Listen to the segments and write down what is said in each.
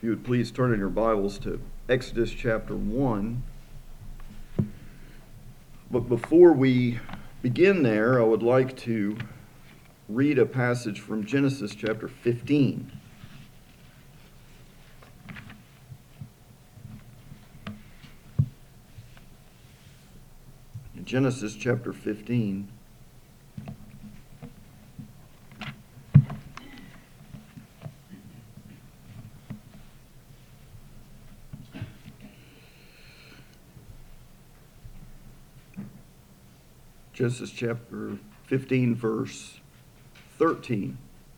If you would please turn in your Bibles to Exodus chapter 1. But before we begin there, I would like to read a passage from Genesis chapter 15. In Genesis chapter 15. Genesis chapter 15, verse 13.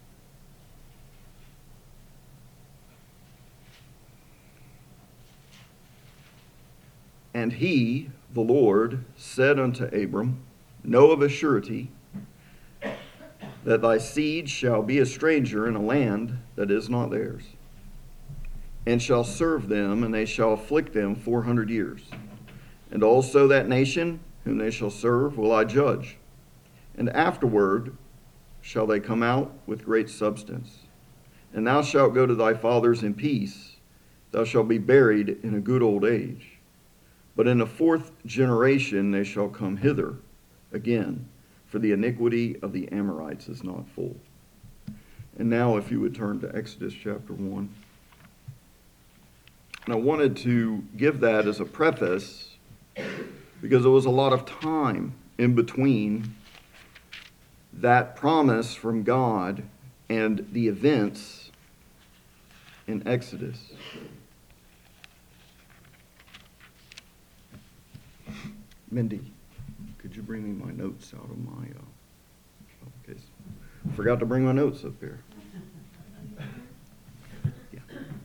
And he, the Lord, said unto Abram, Know of a surety that thy seed shall be a stranger in a land that is not theirs, and shall serve them, and they shall afflict them 400 years. And also that nation whom they shall serve will I judge, and afterward shall they come out with great substance. And thou shalt go to thy fathers in peace, thou shalt be buried in a good old age. But in the fourth generation they shall come hither again, for the iniquity of the Amorites is not full. And now if you would turn to Exodus chapter 1. And I wanted to give that as a preface because there was a lot of time in between that promise from God and the events in Exodus. Mindy, could you bring me my notes out of my case? I forgot to bring my notes up here. Yeah.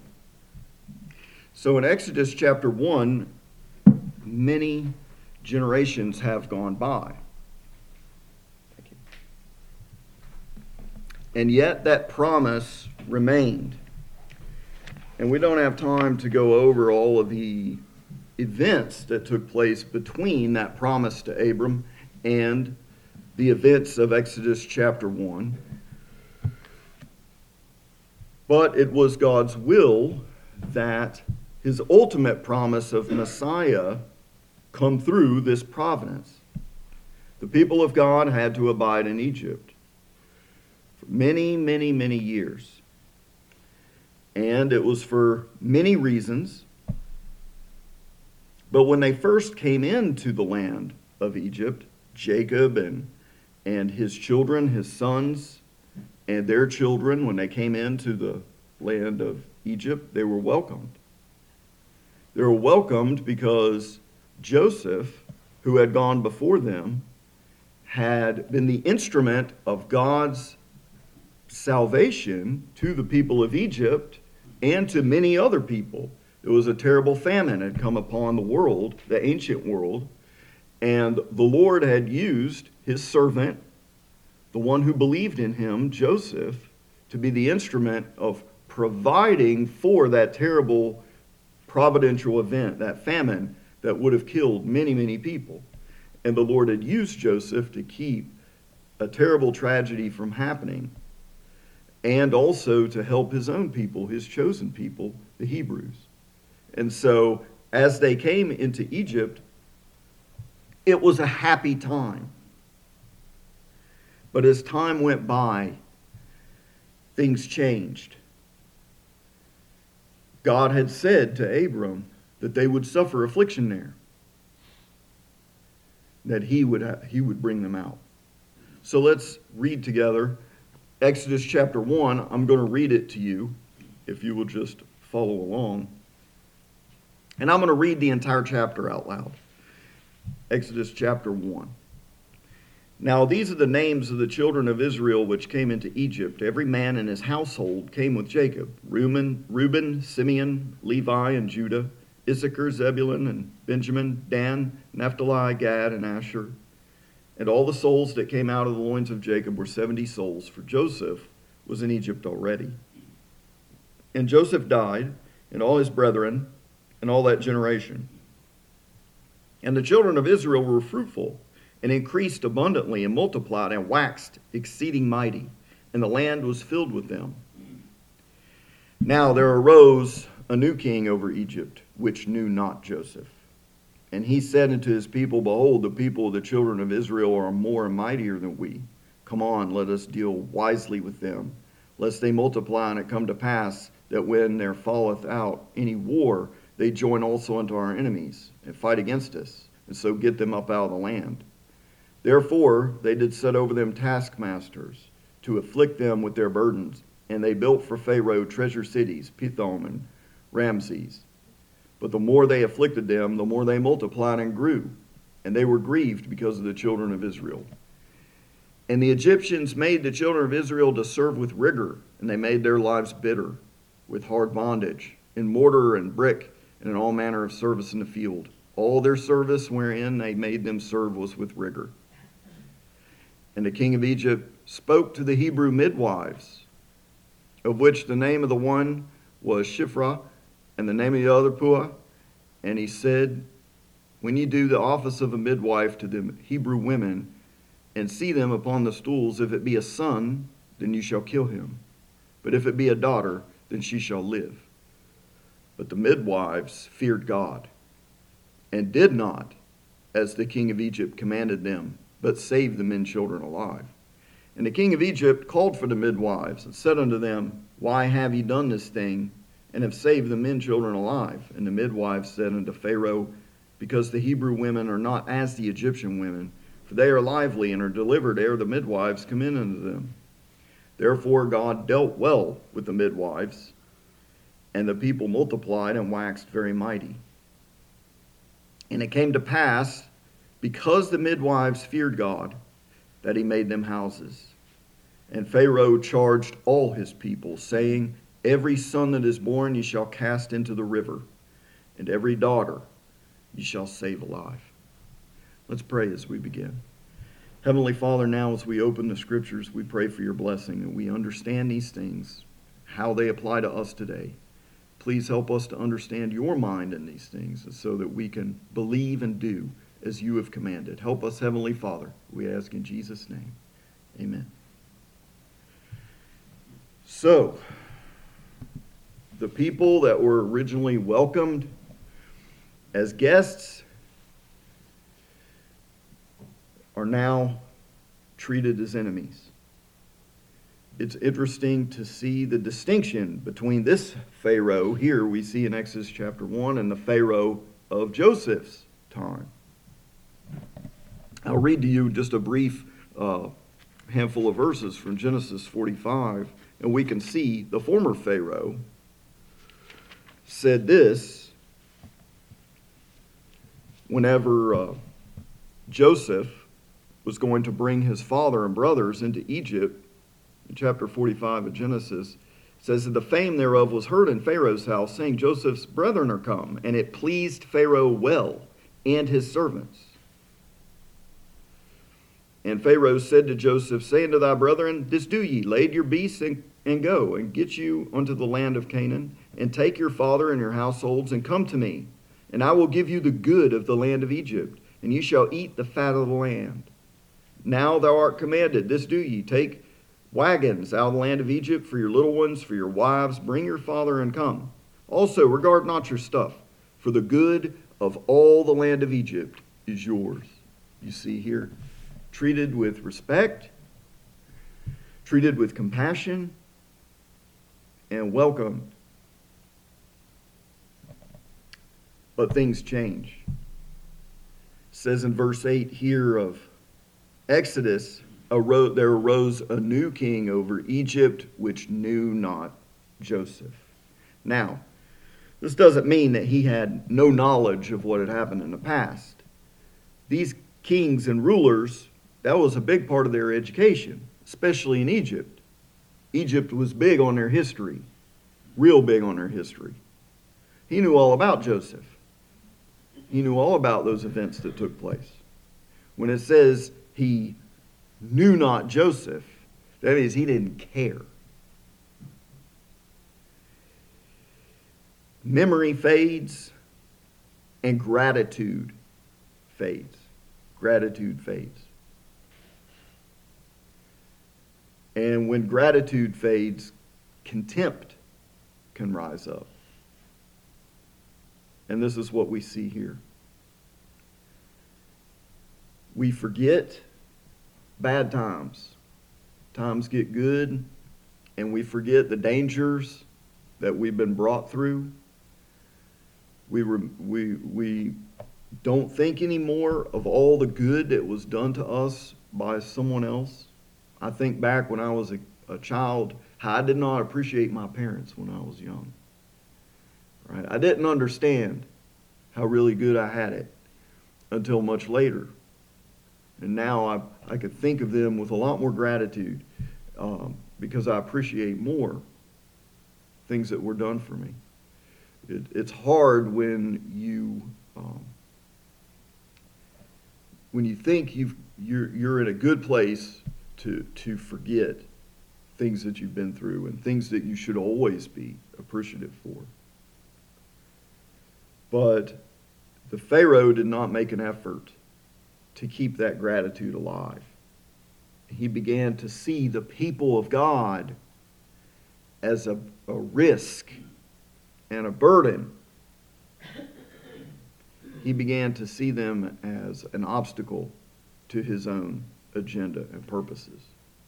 So in Exodus chapter 1, many generations have gone by. Thank you. And yet that promise remained. And we don't have time to go over all of the events that took place between that promise to Abram and the events of Exodus chapter 1. But it was God's will that his ultimate promise of Messiah come through this providence. The people of God had to abide in Egypt for many, many, many years. And it was for many reasons. But when they first came into the land of Egypt, Jacob and his children, his sons, and their children, when they came into the land of Egypt, they were welcomed. They were welcomed because Joseph, who had gone before them, had been the instrument of God's salvation to the people of Egypt and to many other people. There was a terrible famine had come upon the world, the ancient world, and the Lord had used his servant, the one who believed in him, Joseph, to be the instrument of providing for that terrible providential event, that famine that would have killed many, many people. And the Lord had used Joseph to keep a terrible tragedy from happening, and also to help his own people, his chosen people, the Hebrews. And so, as they came into Egypt, it was a happy time. But as time went by, things changed. God had said to Abram that they would suffer affliction there, that he would bring them out. So let's read together Exodus chapter 1. I'm going to read it to you, if you will just follow along. And I'm going to read the entire chapter out loud. Exodus chapter 1. Now these are the names of the children of Israel which came into Egypt. Every man in his household came with Jacob: Reuben, Simeon, Levi, and Judah, Issachar, Zebulun, and Benjamin, Dan, Naphtali, Gad, and Asher. And all the souls that came out of the loins of Jacob were 70 souls, for Joseph was in Egypt already. And Joseph died, and all his brethren, and all that generation. And the children of Israel were fruitful, and increased abundantly, and multiplied, and waxed exceeding mighty, and the land was filled with them. Now there arose a new king over Egypt, which knew not Joseph. And he said unto his people, Behold, the people of the children of Israel are more and mightier than we. Come on, let us deal wisely with them, lest they multiply, and it come to pass that when there falleth out any war, they join also unto our enemies, and fight against us, and so get them up out of the land. Therefore they did set over them taskmasters, to afflict them with their burdens. And they built for Pharaoh treasure cities, Pithom and Ramses. But the more they afflicted them, the more they multiplied and grew. And they were grieved because of the children of Israel. And the Egyptians made the children of Israel to serve with rigor, and they made their lives bitter, with hard bondage, in mortar and brick, and in all manner of service in the field. All their service wherein they made them serve was with rigor. And the king of Egypt spoke to the Hebrew midwives, of which the name of the one was Shiphrah, and the name of the other Puah. And he said, When ye do the office of a midwife to the Hebrew women, and see them upon the stools, if it be a son, then you shall kill him. But if it be a daughter, then she shall live. But the midwives feared God, and did not, as the king of Egypt commanded them, but saved the men children alive. And the king of Egypt called for the midwives, and said unto them, Why have ye done this thing, and have saved the men children alive? And the midwives said unto Pharaoh, Because the Hebrew women are not as the Egyptian women, for they are lively, and are delivered ere the midwives come in unto them. Therefore God dealt well with the midwives, and the people multiplied and waxed very mighty. And it came to pass, because the midwives feared God, that he made them houses. And Pharaoh charged all his people, saying, Every son that is born ye shall cast into the river, and every daughter ye shall save alive. Let's pray as we begin. Heavenly Father, now as we open the scriptures, we pray for your blessing, and we understand these things, how they apply to us today. Please help us to understand your mind in these things, so that we can believe and do as you have commanded. Help us, Heavenly Father, we ask in Jesus' name. Amen. So, the people that were originally welcomed as guests are now treated as enemies. It's interesting to see the distinction between this Pharaoh here we see in Exodus chapter 1 and the Pharaoh of Joseph's time. I'll read to you just a brief handful of verses from Genesis 45, and we can see the former Pharaoh said this whenever Joseph was going to bring his father and brothers into Egypt. In chapter 45 of Genesis, it says that the fame thereof was heard in Pharaoh's house, saying, Joseph's brethren are come, and it pleased Pharaoh well, and his servants. And Pharaoh said to Joseph, Say unto thy brethren, This do ye, lade your beasts, and go, and get you unto the land of Canaan, and take your father and your households, and come to me, and I will give you the good of the land of Egypt, and ye shall eat the fat of the land. Now thou art commanded, this do ye, take wagons out of the land of Egypt for your little ones, for your wives, bring your father and come. Also regard not your stuff, for the good of all the land of Egypt is yours. You see here, treated with respect, treated with compassion, and welcomed. But things change. It says in verse 8 here of Exodus, there arose a new king over Egypt, which knew not Joseph. Now, this doesn't mean that he had no knowledge of what had happened in the past. These kings and rulers, that was a big part of their education, especially in Egypt. Egypt was big on their history, real big on their history. He knew all about Joseph. He knew all about those events that took place. When it says he knew not Joseph, that means he didn't care. Memory fades and gratitude fades. Gratitude fades. And when gratitude fades, contempt can rise up. And this is what we see here. We forget bad times. Times get good, and we forget the dangers that we've been brought through. We don't think anymore of all the good that was done to us by someone else. I think back when I was a child, how I did not appreciate my parents when I was young. Right? I didn't understand how really good I had it until much later. And now I could think of them with a lot more gratitude because I appreciate more things that were done for me. It's hard when you think you're in a good place to forget things that you've been through and things that you should always be appreciative for. But the Pharaoh did not make an effort to keep that gratitude alive. He began to see the people of God as a risk and a burden. He began to see them as an obstacle to his own agenda and purposes.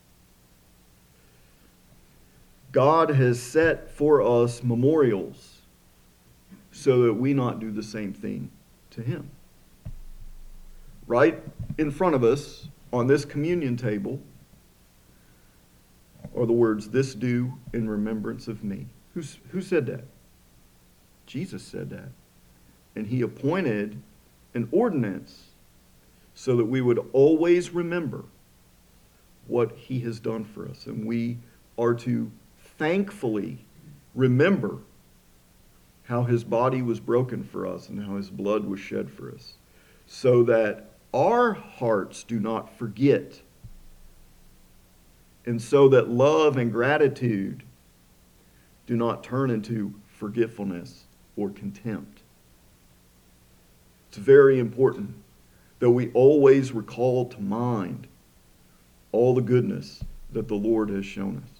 God has set for us memorials so that we not do the same thing to him. Right in front of us on this communion table are the words, "This do in remembrance of me." Who said that? Jesus said that. And he appointed an ordinance so that we would always remember what he has done for us. And we are to thankfully remember how his body was broken for us and how his blood was shed for us, so that our hearts do not forget, and so that love and gratitude do not turn into forgetfulness or contempt. It's very important that we always recall to mind all the goodness that the Lord has shown us.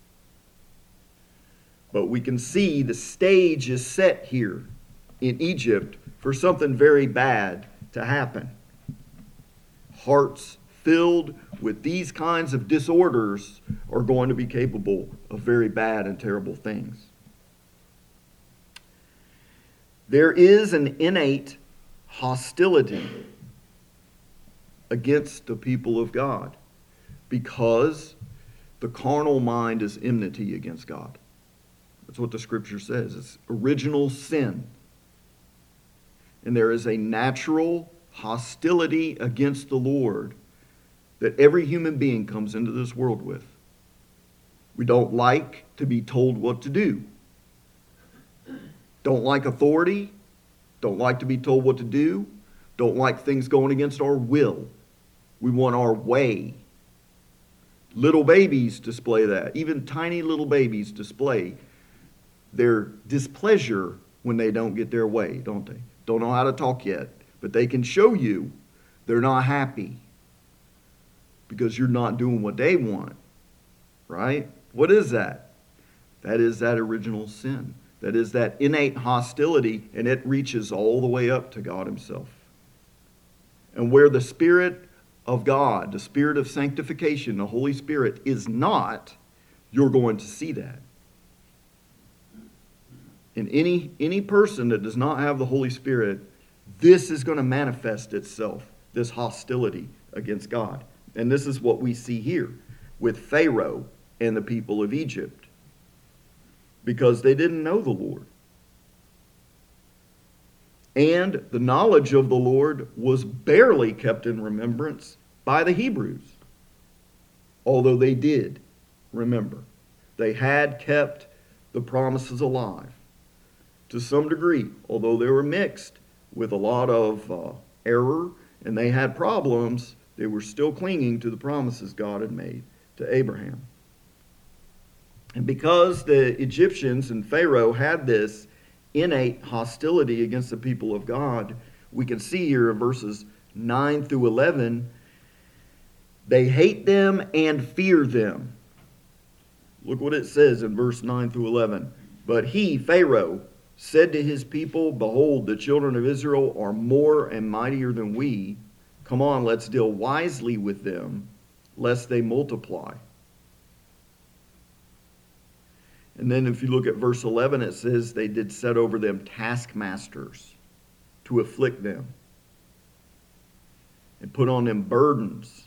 But we can see the stage is set here in Egypt for something very bad to happen. Hearts filled with these kinds of disorders are going to be capable of very bad and terrible things. There is an innate hostility against the people of God because the carnal mind is enmity against God. That's what the scripture says. It's original sin. And there is a natural hostility against the Lord that every human being comes into this world with. We don't like to be told what to do. Don't like authority. Don't like to be told what to do. Don't like things going against our will. We want our way. Little babies display that. Even tiny little babies display their displeasure when they don't get their way, don't they? Don't know how to talk yet, but they can show you they're not happy because you're not doing what they want, right? What is that? That is that original sin. That is that innate hostility, and it reaches all the way up to God himself. And where the Spirit of God, the Spirit of sanctification, the Holy Spirit is not, you're going to see that. In any person that does not have the Holy Spirit, this is going to manifest itself, this hostility against God. And this is what we see here with Pharaoh and the people of Egypt, because they didn't know the Lord. And the knowledge of the Lord was barely kept in remembrance by the Hebrews, although they did remember. They had kept the promises alive to some degree, although they were mixed with a lot of error and they had problems. They were still clinging to the promises God had made to Abraham. And because the Egyptians and Pharaoh had this innate hostility against the people of God, we can see here in verses 9 through 11, they hate them and fear them. Look what it says in verse 9 through 11. But he, Pharaoh, said to his people, behold, the children of Israel are more and mightier than we. Come on, let's deal wisely with them, lest they multiply. And then if you look at verse 11, it says they did set over them taskmasters to afflict them and put on them burdens.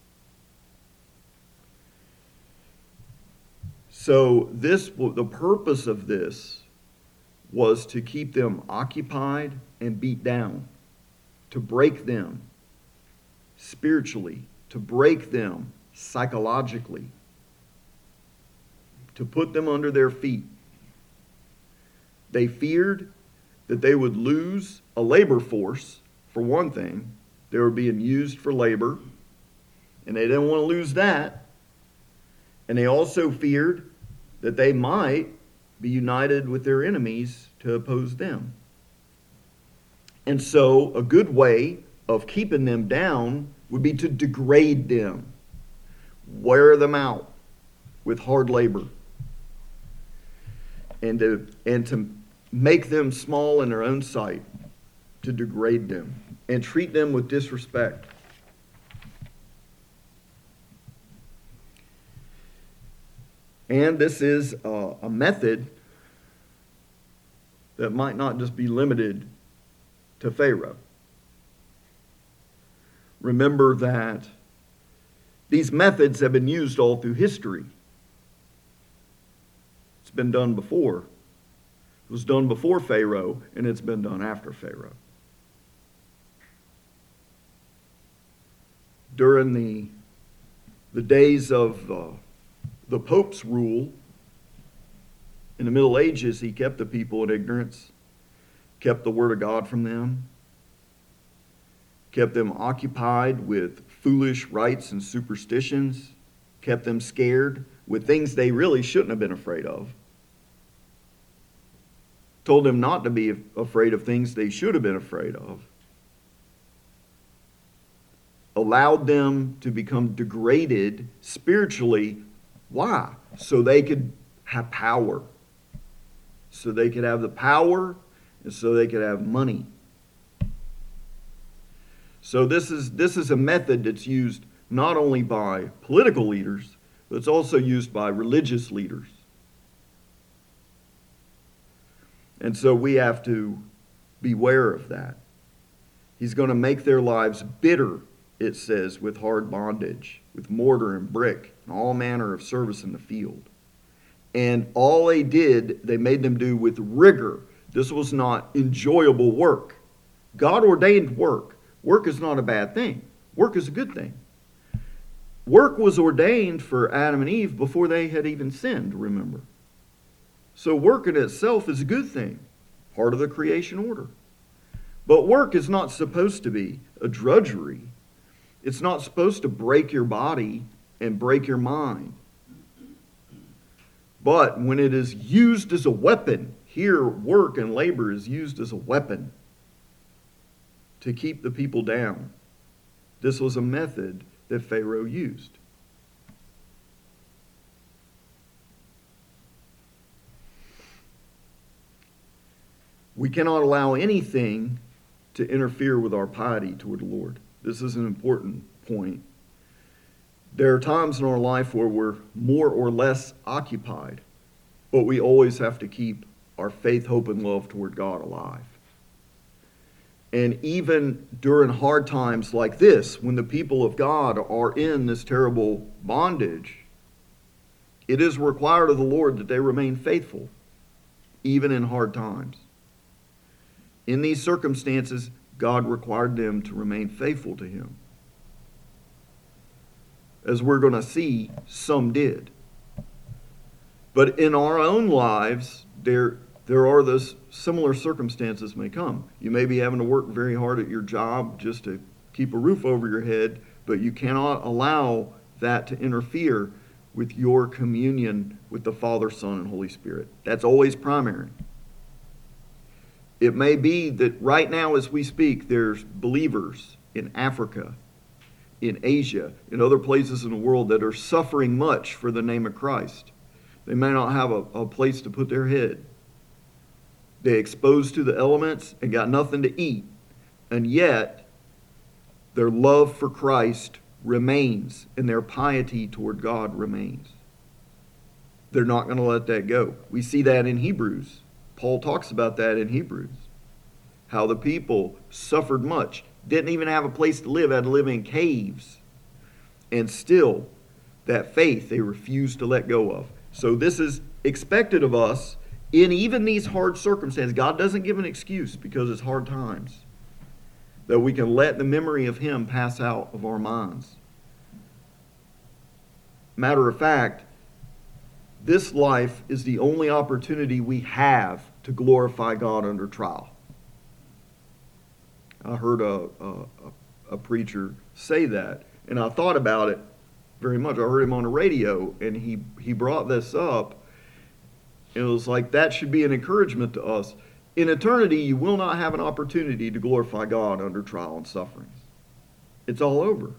So the purpose of this was to keep them occupied and beat down, to break them spiritually, to break them psychologically, to put them under their feet. They feared that they would lose a labor force, for one thing. They were being used for labor, and they didn't want to lose that. And they also feared that they might be united with their enemies to oppose them. And so a good way of keeping them down would be to degrade them, wear them out with hard labor, and to make them small in their own sight, to degrade them and treat them with disrespect. And this is a method that might not just be limited to Pharaoh. Remember that these methods have been used all through history. It's been done before. It was done before Pharaoh, and it's been done after Pharaoh. During the days of the Pope's rule, in the Middle Ages, he kept the people in ignorance, kept the Word of God from them, kept them occupied with foolish rites and superstitions, kept them scared with things they really shouldn't have been afraid of, told them not to be afraid of things they should have been afraid of, allowed them to become degraded spiritually. Why? So they could have power. So they could have the power, and so they could have money. So this is a method that's used not only by political leaders, but it's also used by religious leaders. And so we have to beware of that. He's going to make their lives bitter, it says, with hard bondage, with mortar and brick, and all manner of service in the field. And all they did, they made them do with rigor. This was not enjoyable work. God ordained work. Work is not a bad thing. Work is a good thing. Work was ordained for Adam and Eve before they had even sinned, remember. So work in itself is a good thing, part of the creation order. But work is not supposed to be a drudgery. It's not supposed to break your body and break your mind. But when it is used as a weapon, here work and labor is used as a weapon to keep the people down. This was a method that Pharaoh used. We cannot allow anything to interfere with our piety toward the Lord. This is an important point. There are times in our life where we're more or less occupied, but we always have to keep our faith, hope, and love toward God alive. And even during hard times like this, when the people of God are in this terrible bondage, it is required of the Lord that they remain faithful, even in hard times. In these circumstances, God required them to remain faithful to Him. As we're going to see, some did. But in our own lives, there are those similar circumstances may come. You may be having to work very hard at your job just to keep a roof over your head, but you cannot allow that to interfere with your communion with the Father, Son, and Holy Spirit. That's always primary. It may be that right now as we speak, there's believers in Africa, in Asia, in other places in the world that are suffering much for the name of Christ. They may not have a place to put their head. They exposed to the elements and got nothing to eat. And yet, their love for Christ remains and their piety toward God remains. They're not going to let that go. We see that in Hebrews. Paul talks about that in Hebrews. How the people suffered much. Didn't even have a place to live. Had to live in caves. And still, that faith they refused to let go of. So this is expected of us in even these hard circumstances. God doesn't give an excuse because it's hard times. That we can let the memory of Him pass out of our minds. Matter of fact, this life is the only opportunity we have to glorify God under trial. I heard a preacher say that, and I thought about it very much. I heard him on the radio, and he brought this up. It was like that should be an encouragement to us. In eternity, you will not have an opportunity to glorify God under trial and sufferings. It's all over.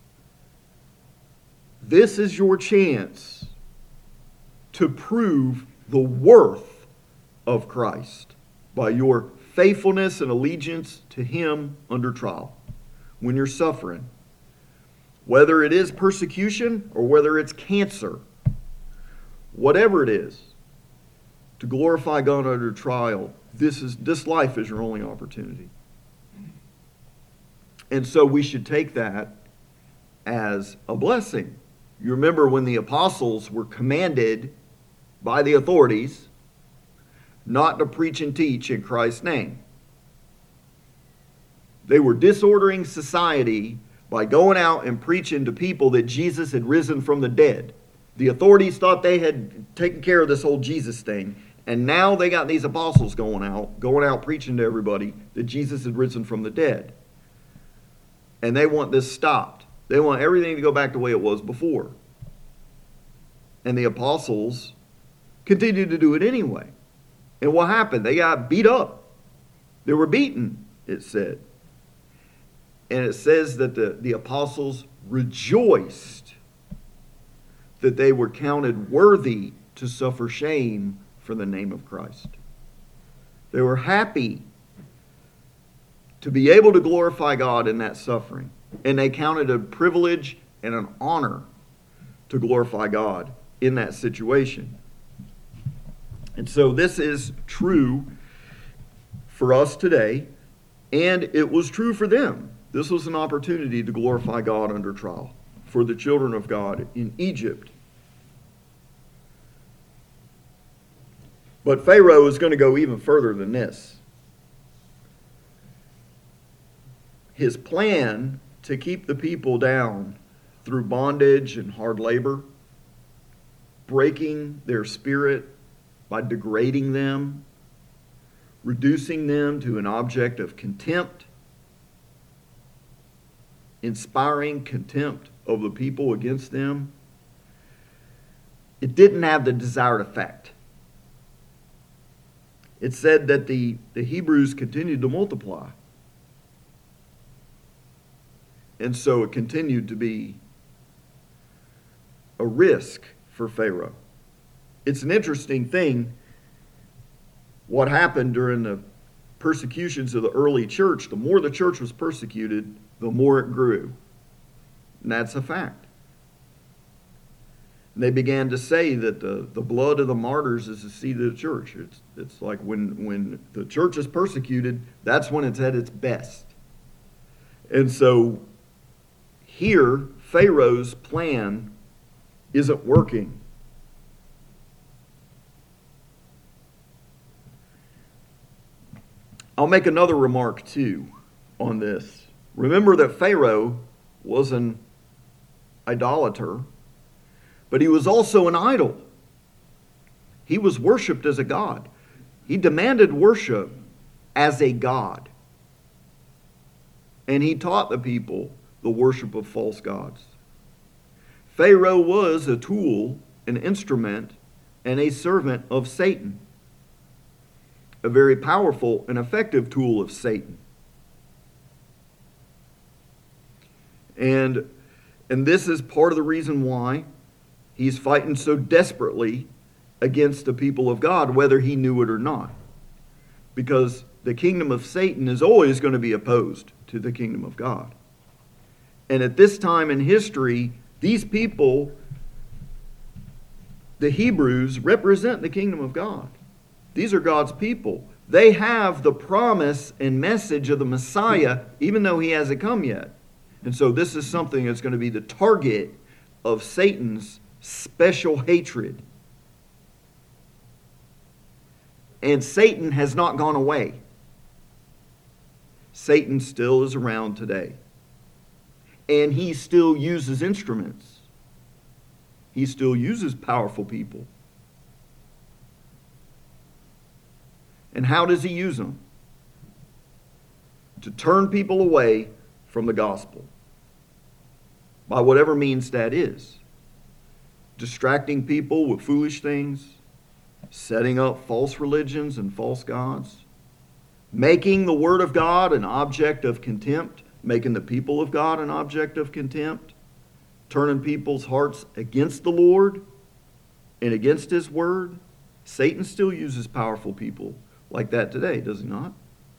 This is your chance to prove the worth of Christ by your faithfulness and allegiance to Him under trial. When you're suffering, whether it is persecution or whether it's cancer, whatever it is, to glorify God under trial, this life is your only opportunity. And so we should take that as a blessing. You remember when the apostles were commanded by the authorities not to preach and teach in Christ's name. They were disordering society by going out and preaching to people that Jesus had risen from the dead. The authorities thought they had taken care of this whole Jesus thing, and now they got these apostles going out preaching to everybody that Jesus had risen from the dead. And they want this stopped. They want everything to go back the way it was before. And the apostles continued to do it anyway. And what happened? They got beat up. They were beaten, it said. And it says that the apostles rejoiced that they were counted worthy to suffer shame for the name of Christ. They were happy to be able to glorify God in that suffering. And they counted a privilege and an honor to glorify God in that situation. And so this is true for us today, and it was true for them. This was an opportunity to glorify God under trial for the children of God in Egypt. But Pharaoh is going to go even further than this. His plan to keep the people down through bondage and hard labor, breaking their spirit by degrading them, reducing them to an object of contempt, inspiring contempt of the people against them, it didn't have the desired effect. It said that the Hebrews continued to multiply. And so it continued to be a risk for Pharaoh. It's an interesting thing what happened during the persecutions of the early church. The more the church was persecuted, the more it grew. And that's a fact. And they began to say that the blood of the martyrs is the seed of the church. It's like when the church is persecuted, that's when it's at its best. And so here, Pharaoh's plan isn't working. I'll make another remark too on this. Remember that Pharaoh was an idolater, but he was also an idol. He was worshipped as a god. He demanded worship as a god. And he taught the people the worship of false gods. Pharaoh was a tool, an instrument, and a servant of Satan. A very powerful and effective tool of Satan. And this is part of the reason why he's fighting so desperately against the people of God, whether he knew it or not. because the kingdom of Satan is always going to be opposed to the kingdom of God. And at this time in history, these people, the Hebrews, represent the kingdom of God. These are God's people. They have the promise and message of the Messiah, even though he hasn't come yet. And so this is something that's going to be the target of Satan's special hatred. And Satan has not gone away. Satan still is around today. And he still uses instruments. He still uses powerful people. And how does he use them? To turn people away from the gospel. By whatever means that is. Distracting people with foolish things. Setting up false religions and false gods. Making the word of God an object of contempt. Making the people of God an object of contempt. Turning people's hearts against the Lord and against his word. Satan still uses powerful people like that today, does he not?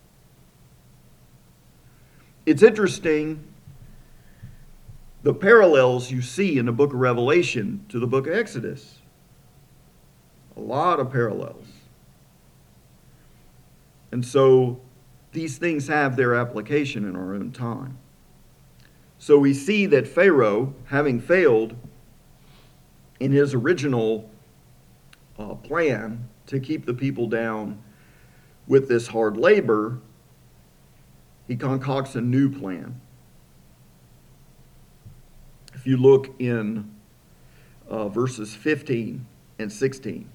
It's interesting the parallels you see in the book of Revelation to the book of Exodus. A lot of parallels. And so these things have their application in our own time. So we see that Pharaoh, having failed in his original plan to keep the people down with this hard labor, he concocts a new plan. If you look in verses 15 and 16.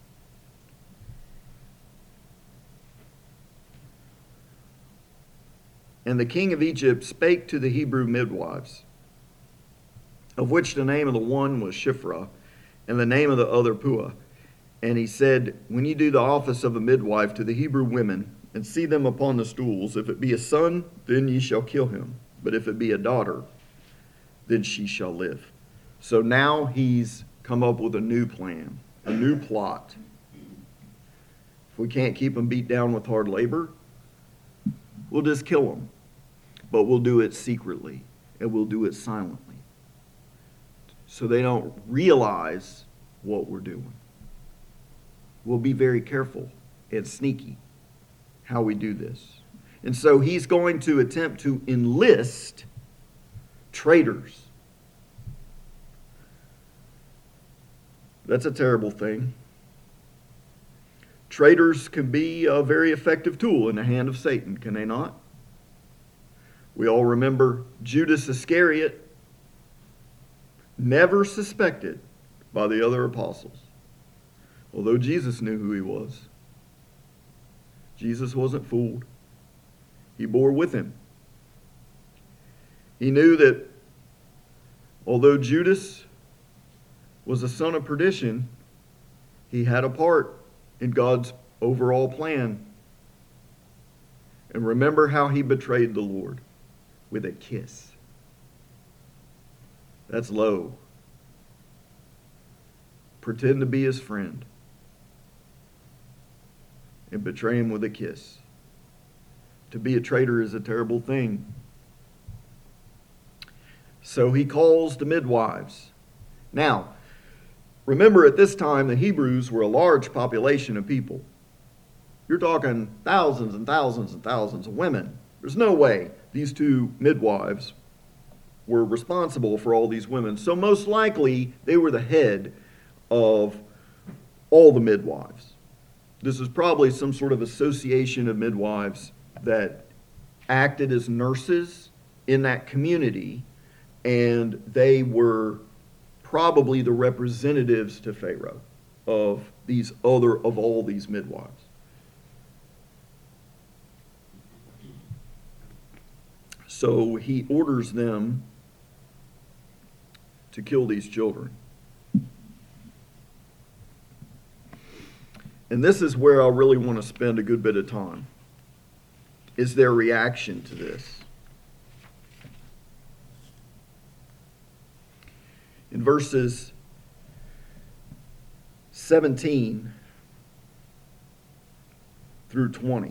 And the king of Egypt spake to the Hebrew midwives, of which the name of the one was Shiphrah, and the name of the other Puah. And he said, when ye do the office of a midwife to the Hebrew women, and see them upon the stools, if it be a son, then ye shall kill him. But if it be a daughter, then she shall live. So now he's come up with a new plan, a new plot. If we can't keep them beat down with hard labor, we'll just kill them. But we'll do it secretly, and we'll do it silently. So they don't realize what we're doing. We'll be very careful and sneaky how we do this. And so he's going to attempt to enlist traitors. That's a terrible thing. Traitors can be a very effective tool in the hand of Satan, can they not? We all remember Judas Iscariot, never suspected by the other apostles. Although Jesus knew who he was. Jesus wasn't fooled. He bore with him. He knew that although Judas was a son of perdition, he had a part in God's overall plan. And remember how he betrayed the Lord with a kiss. That's low. Pretend to be his friend and betray him with a kiss. To be a traitor is a terrible thing. So he calls the midwives. Now, remember at this time the Hebrews were a large population of people. You're talking thousands and thousands and thousands of women. There's no way these two midwives were responsible for all these women. So most likely they were the head of all the midwives. This is probably some sort of association of midwives that acted as nurses in that community, and they were probably the representatives to Pharaoh of all these midwives. So he orders them to kill these children. And this is where I really want to spend a good bit of time, is their reaction to this. In verses 17 through 20.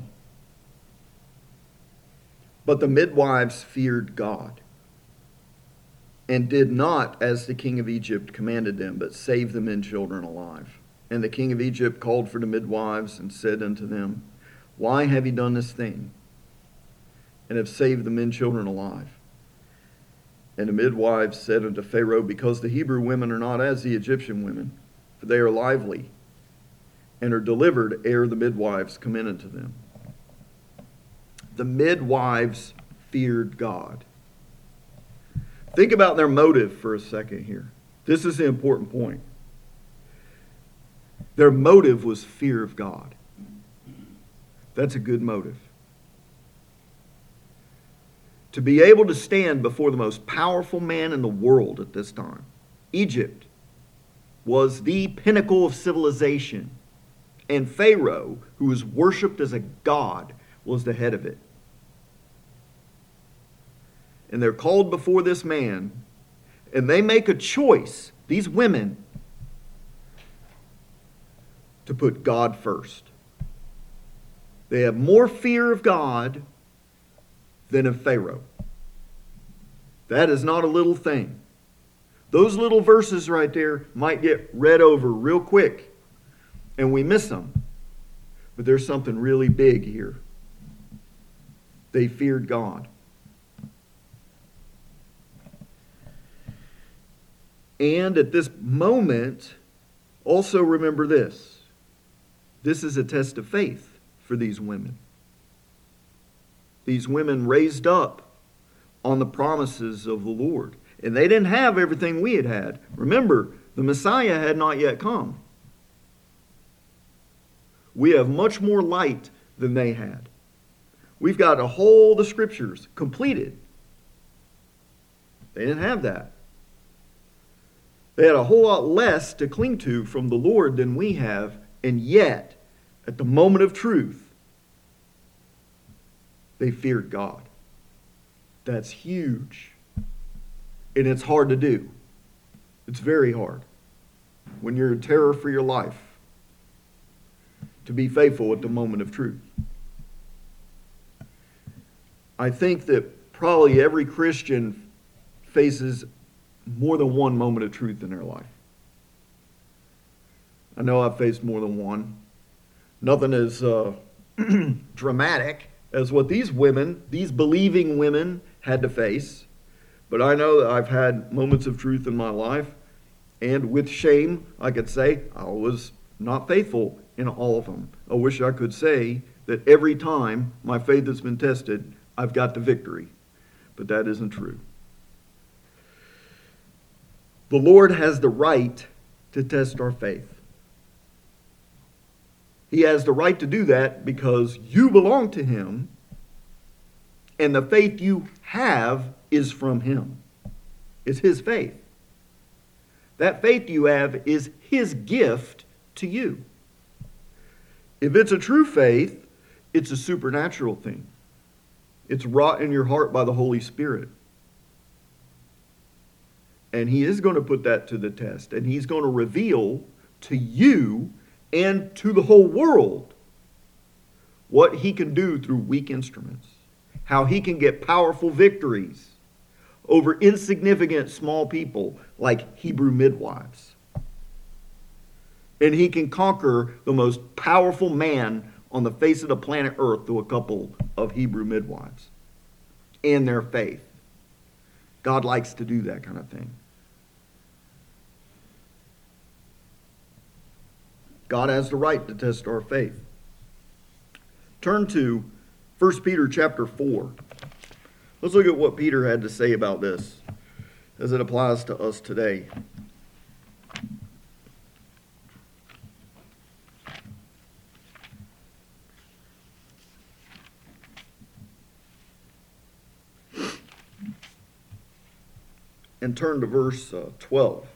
But the midwives feared God and did not as the king of Egypt commanded them, but saved the men children alive. And the king of Egypt called for the midwives and said unto them, Why have ye done this thing, and have saved the men children alive? And the midwives said unto Pharaoh, Because the Hebrew women are not as the Egyptian women, for they are lively, and are delivered ere the midwives come in unto them. The midwives feared God. Think about their motive for a second here. This is the important point. Their motive was fear of God. That's a good motive. To be able to stand before the most powerful man in the world at this time. Egypt was the pinnacle of civilization. And Pharaoh, who was worshipped as a god, was the head of it. And they're called before this man, and they make a choice, these women, to put God first. They have more fear of God than of Pharaoh. That is not a little thing. Those little verses right there might get read over real quick, and we miss them. But there's something really big here. They feared God. And at this moment, also remember this. This is a test of faith for these women. These women raised up on the promises of the Lord. And they didn't have everything we had had. Remember, the Messiah had not yet come. We have much more light than they had. We've got a whole the scriptures completed. They didn't have that. They had a whole lot less to cling to from the Lord than we have, and yet, at the moment of truth, they feared God. That's huge. And it's hard to do. It's very hard. When you're in terror for your life, to be faithful at the moment of truth. I think that probably every Christian faces more than one moment of truth in their life. I know I've faced more than one. Nothing as dramatic as what these women, these believing women, had to face. But I know that I've had moments of truth in my life, and with shame, I could say I was not faithful in all of them. I wish I could say that every time my faith has been tested, I've got the victory. But that isn't true. The Lord has the right to test our faith. He has the right to do that because you belong to Him, and the faith you have is from Him. It's His faith. That faith you have is His gift to you. If it's a true faith, it's a supernatural thing. It's wrought in your heart by the Holy Spirit. And He is going to put that to the test. And He's going to reveal to you and to the whole world what He can do through weak instruments. How He can get powerful victories over insignificant small people like Hebrew midwives. And He can conquer the most powerful man on the face of the planet Earth through a couple of Hebrew midwives and their faith. God likes to do that kind of thing. God has the right to test our faith. Turn to 1 Peter chapter 4. Let's look at what Peter had to say about this as it applies to us today. And turn to verse 12.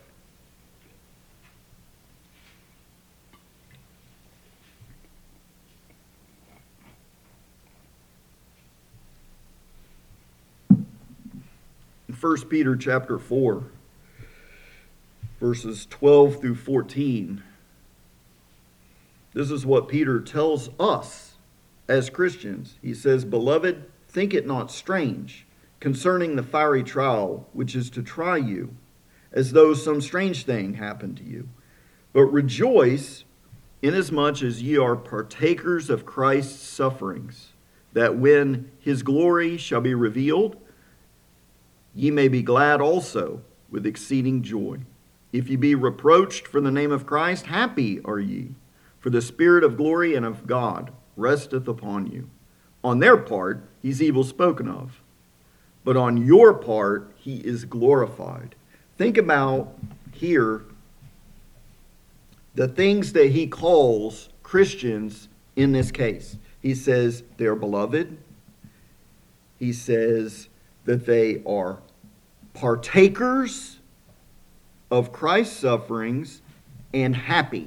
In 1 Peter chapter 4, verses 12 through 14, this is what Peter tells us as Christians. He says, "Beloved, think it not strange concerning the fiery trial which is to try you, as though some strange thing happened to you. But rejoice, inasmuch as ye are partakers of Christ's sufferings, that when his glory shall be revealed, ye may be glad also with exceeding joy. If ye be reproached for the name of Christ, happy are ye, for the Spirit of glory and of God resteth upon you. On their part he's evil spoken of, but on your part he is glorified." Think about here the things that he calls Christians in this case. He says they are beloved. He says that they are partakers of Christ's sufferings and happy.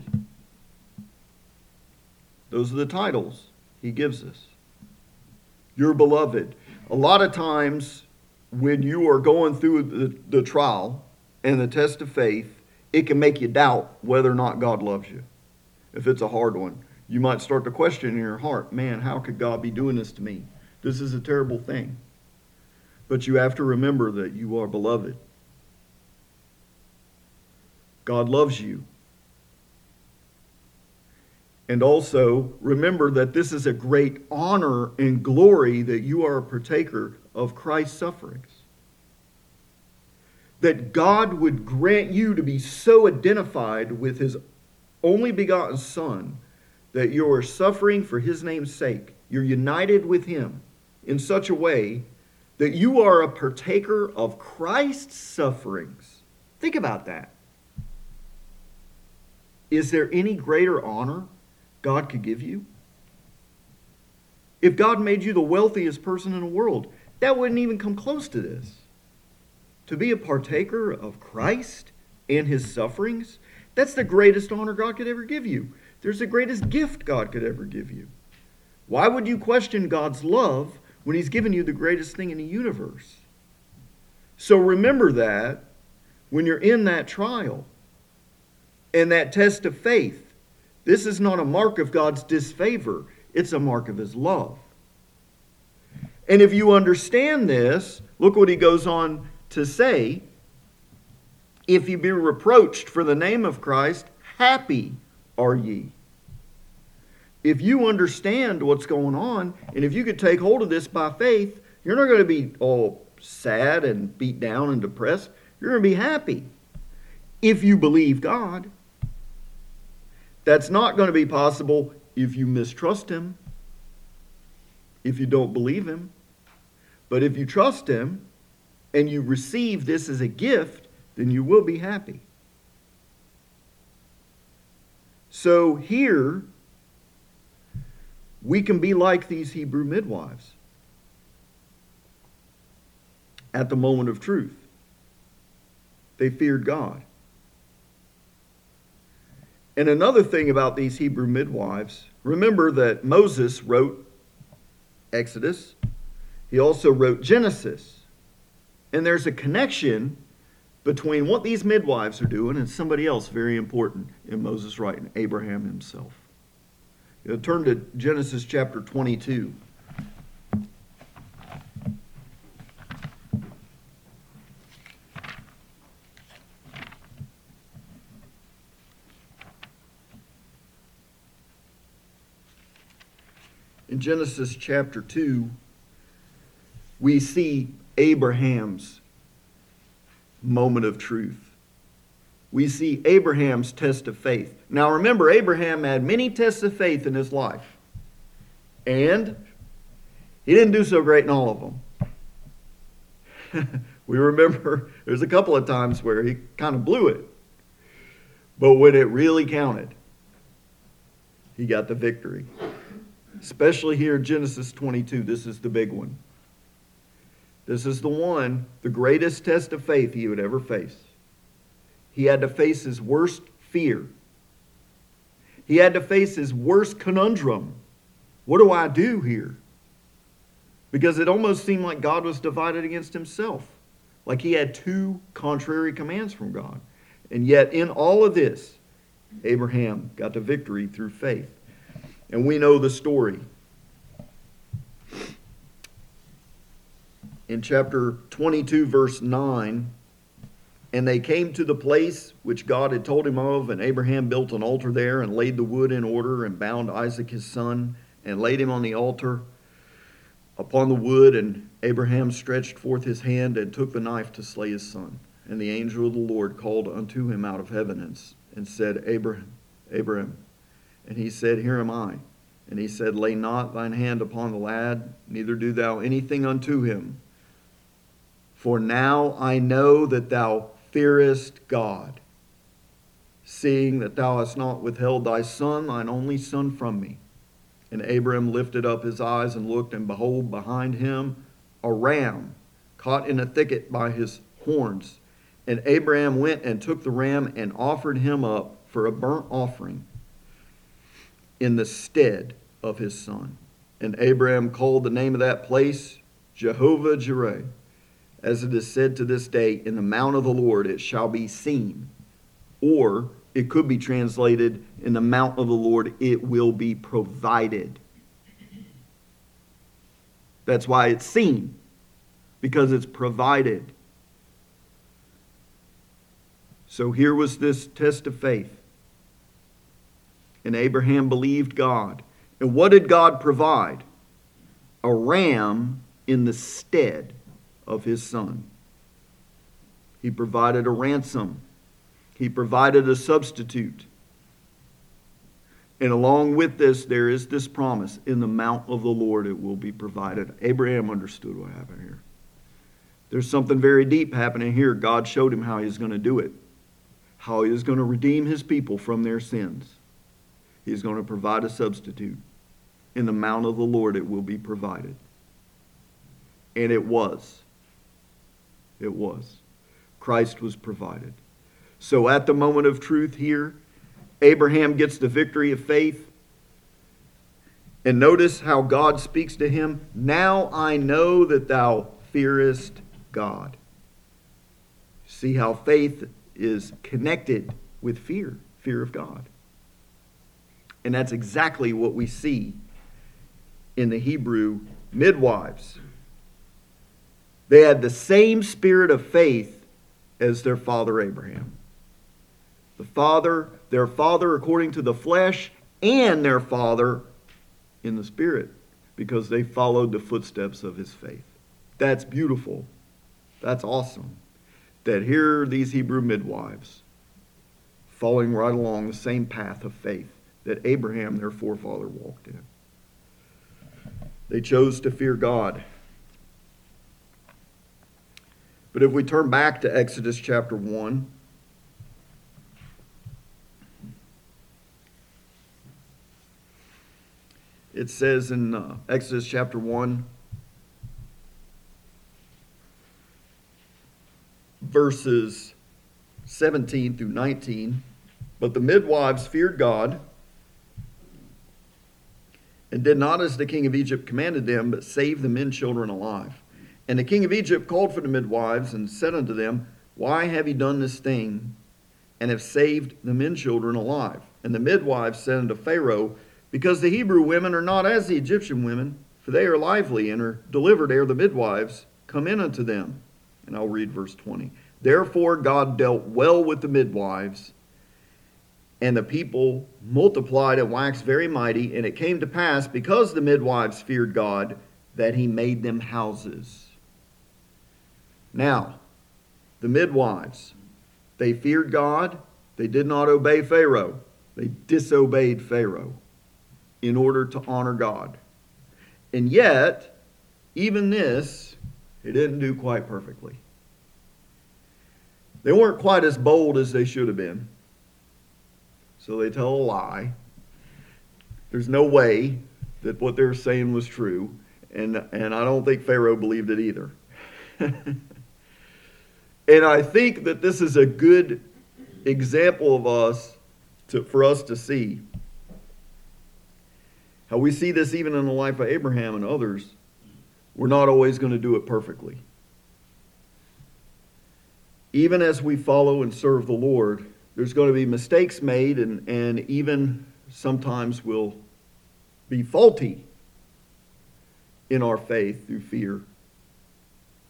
Those are the titles he gives us. You're beloved. A lot of times when you are going through the trial and the test of faith, it can make you doubt whether or not God loves you. If it's a hard one, you might start to question in your heart, man, how could God be doing this to me? This is a terrible thing. But you have to remember that you are beloved. God loves you. And also remember that this is a great honor and glory that you are a partaker of Christ's sufferings. That God would grant you to be so identified with his only begotten Son that you are suffering for his name's sake. You're united with him in such a way that you are a partaker of Christ's sufferings. Think about that. Is there any greater honor God could give you? If God made you the wealthiest person in the world, that wouldn't even come close to this. To be a partaker of Christ and his sufferings, that's the greatest honor God could ever give you. There's the greatest gift God could ever give you. Why would you question God's love when he's given you the greatest thing in the universe? So remember that when you're in that trial and that test of faith. This is not a mark of God's disfavor. It's a mark of his love. And if you understand this, look what he goes on to say. If you be reproached for the name of Christ, happy are ye. If you understand what's going on, and if you could take hold of this by faith, you're not going to be all sad and beat down and depressed. You're going to be happy. If you believe God. That's not going to be possible if you mistrust him, if you don't believe him. But if you trust him and you receive this as a gift, then you will be happy. So here, we can be like these Hebrew midwives at the moment of truth. They feared God. And another thing about these Hebrew midwives, remember that Moses wrote Exodus. He also wrote Genesis. And there's a connection between what these midwives are doing and somebody else very important in Moses' writing, Abraham himself. Turn to Genesis chapter 22. In Genesis chapter 2, we see Abraham's moment of truth. We see Abraham's test of faith. Now remember, Abraham had many tests of faith in his life. And he didn't do so great in all of them. We remember there's a couple of times where he kind of blew it. But when it really counted, he got the victory. Especially here in Genesis 22, this is the big one. This is the one, the greatest test of faith he would ever face. He had to face his worst fear. He had to face his worst conundrum. What do I do here? Because it almost seemed like God was divided against himself. Like he had two contrary commands from God. And yet in all of this, Abraham got the victory through faith. And we know the story. in chapter 22, verse 9, and they came to the place which God had told him of, and Abraham built an altar there and laid the wood in order and bound Isaac his son and laid him on the altar upon the wood. And Abraham stretched forth his hand and took the knife to slay his son. And the angel of the Lord called unto him out of heaven and said, Abraham, Abraham. And he said, Here am I. And he said, Lay not thine hand upon the lad, neither do thou anything unto him. For now I know that thou fearest God, seeing that thou hast not withheld thy son, thine only son, from me. And Abraham lifted up his eyes and looked, and behold, behind him a ram caught in a thicket by his horns. And Abraham went and took the ram and offered him up for a burnt offering in the stead of his son. And Abraham called the name of that place Jehovah Jireh. As it is said to this day, in the mount of the Lord it shall be seen. Or it could be translated, in the mount of the Lord it will be provided. That's why it's seen, because it's provided. So here was this test of faith. And Abraham believed God. And what did God provide? A ram in the stead of his son. He provided a ransom. He provided a substitute. And along with this, there is this promise, in the mount of the Lord it will be provided. Abraham understood what happened here. There's something very deep happening here. God showed him how he's going to do it. How he is going to redeem his people from their sins. He's going to provide a substitute. In the mount of the Lord it will be provided. And it was. It was. Christ was provided. So at the moment of truth here, Abraham gets the victory of faith. And notice how God speaks to him. Now I know that thou fearest God. See how faith is connected with fear. Fear of God. And that's exactly what we see in the Hebrew midwives. They had the same spirit of faith as their father Abraham. Their father according to the flesh, and their father in the spirit, because they followed the footsteps of his faith. That's beautiful. That's awesome. That here are these Hebrew midwives following right along the same path of faith that Abraham, their forefather, walked in. They chose to fear God. But if we turn back to Exodus chapter 1, it says in Exodus chapter 1, verses 17 through 19, But the midwives feared God, and did not as the king of Egypt commanded them, but saved the men children alive. And the king of Egypt called for the midwives, and said unto them, Why have ye done this thing, and have saved the men children alive? And the midwives said unto Pharaoh, Because the Hebrew women are not as the Egyptian women, for they are lively, and are delivered ere the midwives come in unto them. And I'll read verse 20. Therefore God dealt well with the midwives, and the people multiplied and waxed very mighty. And it came to pass, because the midwives feared God, that he made them houses. Now, the midwives, they feared God. They did not obey Pharaoh. They disobeyed Pharaoh in order to honor God. And yet, even this, they didn't do quite perfectly. They weren't quite as bold as they should have been. So they tell a lie. There's no way that what they were saying was true. And I don't think Pharaoh believed it either. And I think that this is a good example of for us to see how we see this even in the life of Abraham and others. We're not always going to do it perfectly. Even as we follow and serve the Lord, there's going to be mistakes made, and even sometimes we'll be faulty in our faith through fear.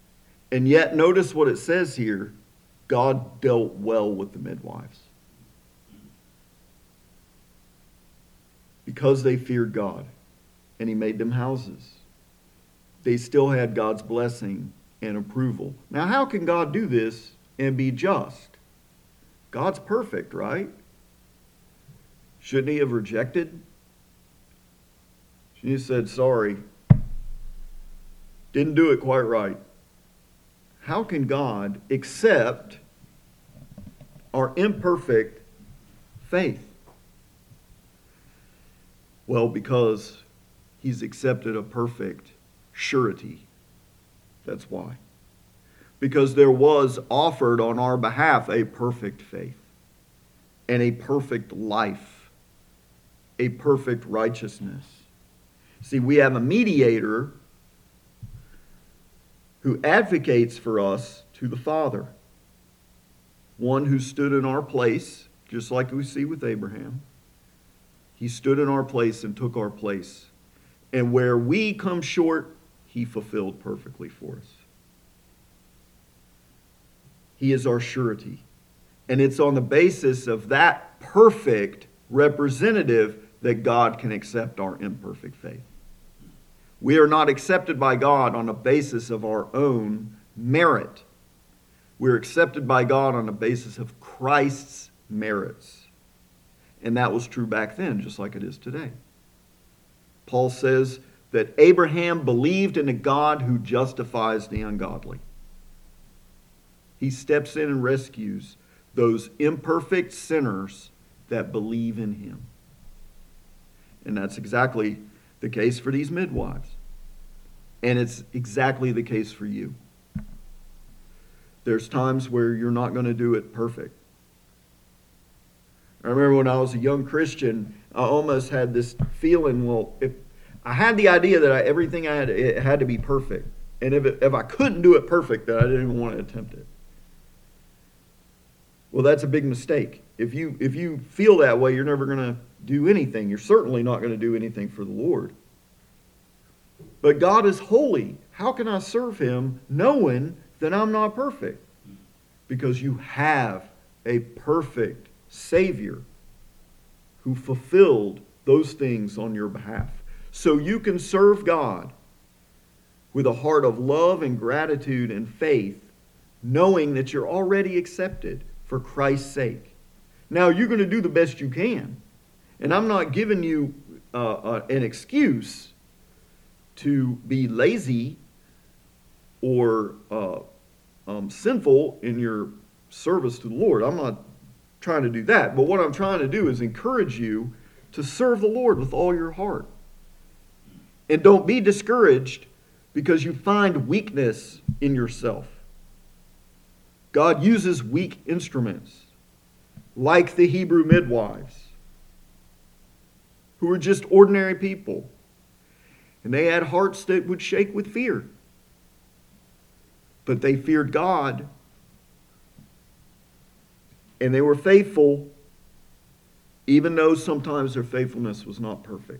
And yet, notice what it says here. God dealt well with the midwives. Because they feared God, and he made them houses, they still had God's blessing and approval. Now, how can God do this and be just? God's perfect, right? Shouldn't he have rejected? Shouldn't he have said, sorry, didn't do it quite right? How can God accept our imperfect faith? Well, because he's accepted a perfect surety. That's why. Because there was offered on our behalf a perfect faith and a perfect life, a perfect righteousness. See, we have a mediator who advocates for us to the Father. One who stood in our place, just like we see with Abraham. He stood in our place and took our place. And where we come short, he fulfilled perfectly for us. He is our surety. And it's on the basis of that perfect representative that God can accept our imperfect faith. We are not accepted by God on the basis of our own merit. We're accepted by God on the basis of Christ's merits. And that was true back then, just like it is today. Paul says that Abraham believed in a God who justifies the ungodly. He steps in and rescues those imperfect sinners that believe in him. And that's exactly the case for these midwives. And it's exactly the case for you. There's times where you're not going to do it perfect. I remember when I was a young Christian, I almost had this feeling, well, if I had the idea that everything I had, it had to be perfect. And if I couldn't do it perfect, then I didn't even want to attempt it. Well, that's a big mistake. If you feel that way, you're never going to do anything. You're certainly not going to do anything for the Lord. But God is holy. How can I serve him knowing that I'm not perfect? Because you have a perfect Savior who fulfilled those things on your behalf. So you can serve God with a heart of love and gratitude and faith, knowing that you're already accepted for Christ's sake. Now, you're going to do the best you can. And I'm not giving you an excuse to be lazy or sinful in your service to the Lord. I'm not trying to do that. But what I'm trying to do is encourage you to serve the Lord with all your heart. And don't be discouraged because you find weakness in yourself. God uses weak instruments, like the Hebrew midwives, who were just ordinary people. And they had hearts that would shake with fear. But they feared God. And they were faithful, even though sometimes their faithfulness was not perfect.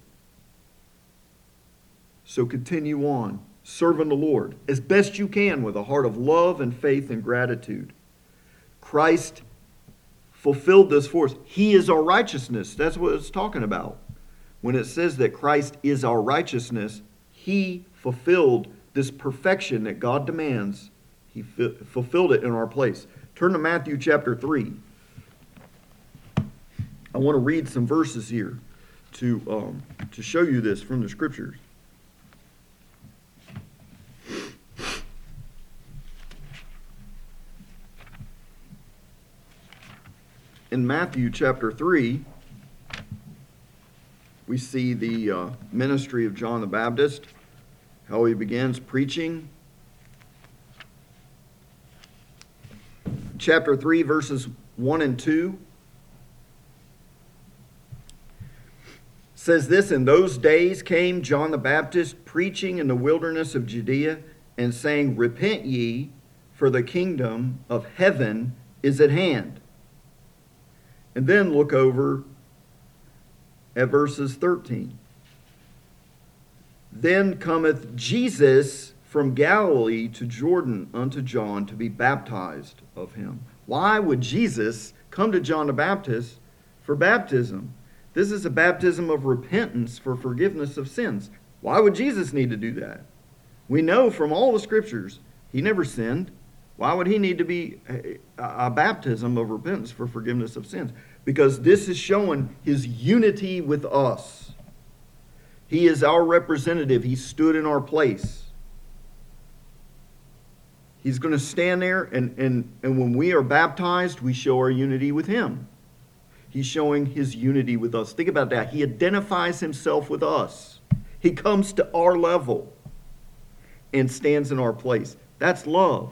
So continue on, serving the Lord as best you can with a heart of love and faith and gratitude. Christ fulfilled this for us. He is our righteousness. That's what it's talking about. When it says that Christ is our righteousness, he fulfilled this perfection that God demands. He fulfilled it in our place. Turn to Matthew chapter 3. I want to read some verses here to show you this from the Scriptures. In Matthew chapter 3, we see the ministry of John the Baptist, how he begins preaching. Chapter 3, verses 1 and 2 says this, "In those days came John the Baptist preaching in the wilderness of Judea and saying, 'Repent ye, for the kingdom of heaven is at hand.'" And then look over at verses 13. "Then cometh Jesus from Galilee to Jordan unto John to be baptized of him. Why would Jesus come to John the Baptist for baptism? This is a baptism of repentance for forgiveness of sins. Why would Jesus need to do that? We know from all the scriptures he never sinned. Why would he need to be a baptism of repentance for forgiveness of sins? Because this is showing his unity with us. He is our representative. He stood in our place. He's going to stand there, and when we are baptized, we show our unity with him. He's showing his unity with us. Think about that. He identifies himself with us. He comes to our level and stands in our place. That's love.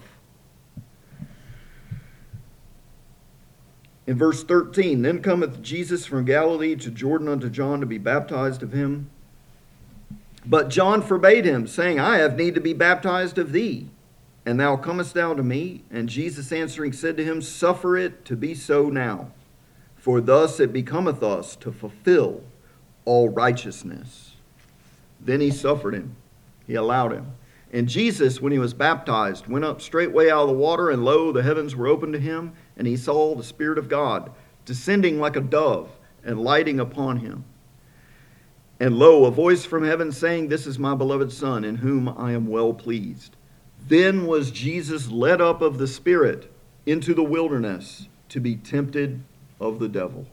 In verse 13, then cometh Jesus from Galilee to Jordan unto John to be baptized of him. But John forbade him, saying, I have need to be baptized of thee, and thou comest thou to me? And Jesus answering said to him, suffer it to be so now, for thus it becometh us to fulfill all righteousness. Then he suffered him. He allowed him. And Jesus, when he was baptized, went up straightway out of the water, and lo, the heavens were opened to him, and he saw the Spirit of God descending like a dove and lighting upon him. And lo, a voice from heaven saying, this is my beloved Son, in whom I am well pleased. Then was Jesus led up of the Spirit into the wilderness to be tempted of the devil.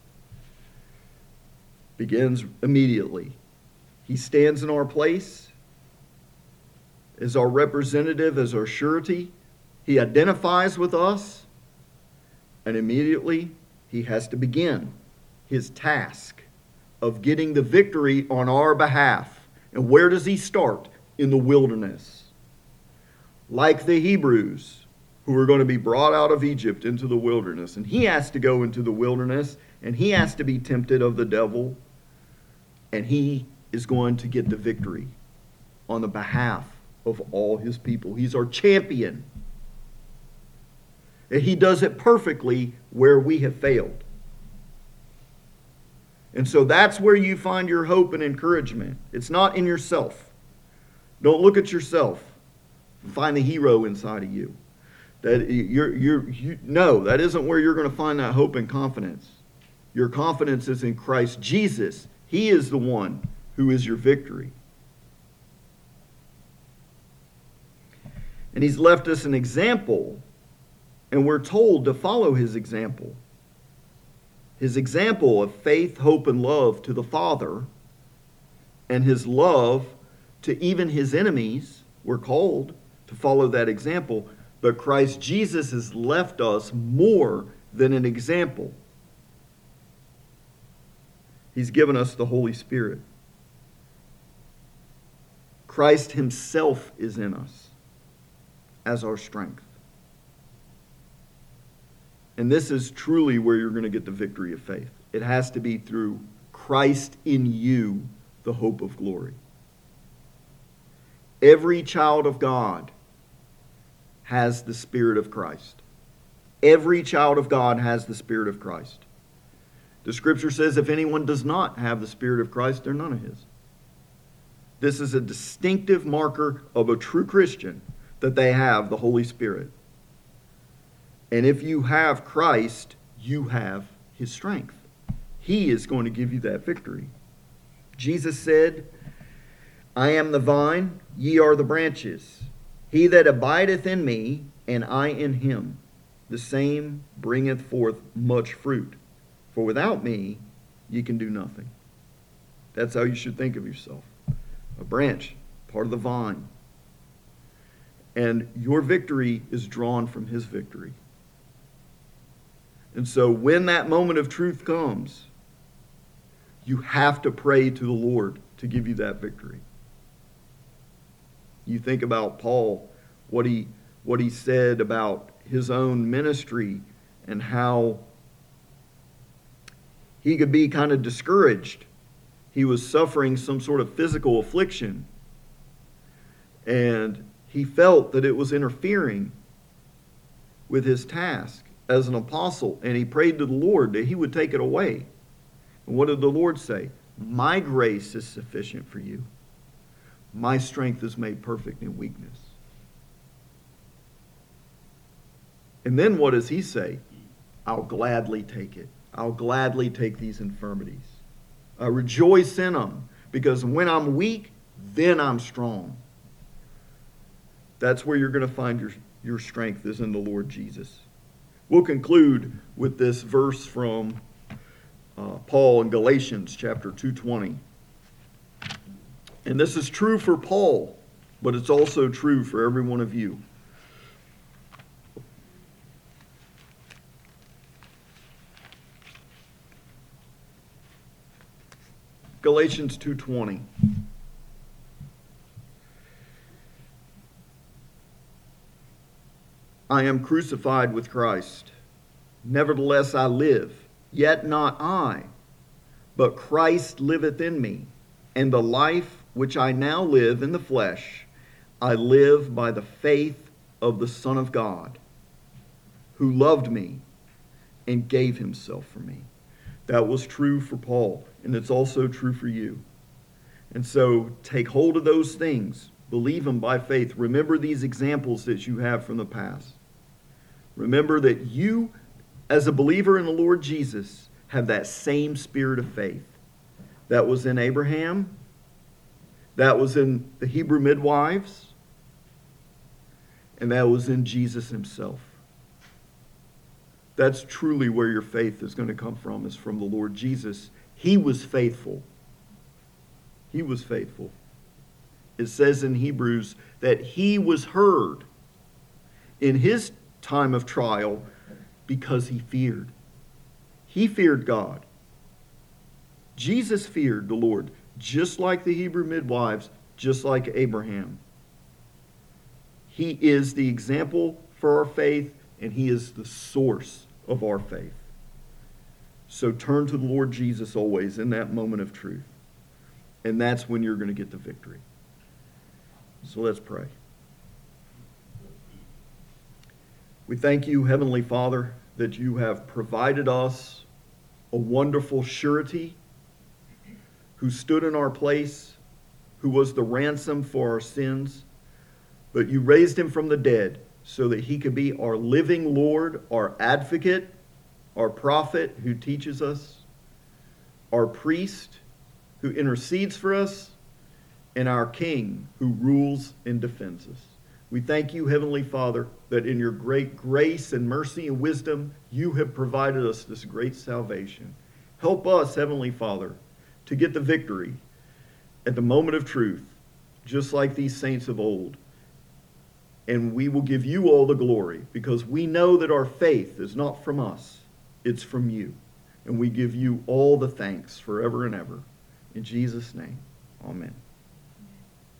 Begins immediately. He stands in our place as our representative, as our surety. He identifies with us, and immediately he has to begin his task of getting the victory on our behalf. And where does he start? In the wilderness. Like the Hebrews who are going to be brought out of Egypt into the wilderness. And he has to go into the wilderness, and he has to be tempted of the devil, and he is going to get the victory on the behalf of all his people. He's our champion. And he does it perfectly where we have failed. And so that's where you find your hope and encouragement. It's not in yourself. Don't look at yourself. Find the hero inside of you. No, that isn't where you're going to find that hope and confidence. Your confidence is in Christ Jesus. He is the one who is your victory. And he's left us an example, and we're told to follow his example. His example of faith, hope, and love to the Father, and his love to even his enemies. We're called to follow that example. But Christ Jesus has left us more than an example. He's given us the Holy Spirit. Christ himself is in us as our strength. And this is truly where you're going to get the victory of faith. It has to be through Christ in you, the hope of glory. Every child of God has the Spirit of Christ. Every child of God has the Spirit of Christ. The Scripture says if anyone does not have the Spirit of Christ, they're none of his. This is a distinctive marker of a true Christian, that they have the Holy Spirit. And if you have Christ, you have his strength. He is going to give you that victory. Jesus said, I am the vine, ye are the branches. He that abideth in me, and I in him, the same bringeth forth much fruit. For without me, ye can do nothing. That's how you should think of yourself. A branch, part of the vine. And your victory is drawn from his victory. And so when that moment of truth comes, you have to pray to the Lord to give you that victory. You think about Paul, what he said about his own ministry and how he could be kind of discouraged. He was suffering some sort of physical affliction, and he felt that it was interfering with his task as an apostle, and he prayed to the Lord that he would take it away. And what did the Lord say? My grace is sufficient for you. My strength is made perfect in weakness. And then what does he say? I'll gladly take it. I'll gladly take these infirmities. I rejoice in them, because when I'm weak, then I'm strong. That's where you're going to find your strength is in the Lord Jesus. We'll conclude with this verse from Paul in Galatians chapter 2:20. And this is true for Paul, but it's also true for every one of you. Galatians 2:20. I am crucified with Christ. Nevertheless I live, yet not I, but Christ liveth in me. And the life which I now live in the flesh, I live by the faith of the Son of God, who loved me and gave himself for me. That was true for Paul, and it's also true for you. And so take hold of those things. Believe them by faith. Remember these examples that you have from the past. Remember that you, as a believer in the Lord Jesus, have that same spirit of faith. That was in Abraham. That was in the Hebrew midwives. And that was in Jesus himself. That's truly where your faith is going to come from, is from the Lord Jesus. He was faithful. He was faithful. It says in Hebrews that he was heard in his time of trial because he feared. He feared God. Jesus feared the Lord, just like the Hebrew midwives, just like Abraham. He is the example for our faith, and he is the source of our faith. So turn to the Lord Jesus always in that moment of truth. And that's when you're going to get the victory. So let's pray. We thank you, Heavenly Father, that you have provided us a wonderful surety, who stood in our place, who was the ransom for our sins, but you raised him from the dead so that he could be our living Lord, our advocate, our prophet who teaches us, our priest who intercedes for us, and our King who rules and defends us. We thank you, Heavenly Father, that in your great grace and mercy and wisdom, you have provided us this great salvation. Help us, Heavenly Father, to get the victory at the moment of truth, just like these saints of old. And we will give you all the glory, because we know that our faith is not from us, it's from you. And we give you all the thanks forever and ever. In Jesus' name, amen.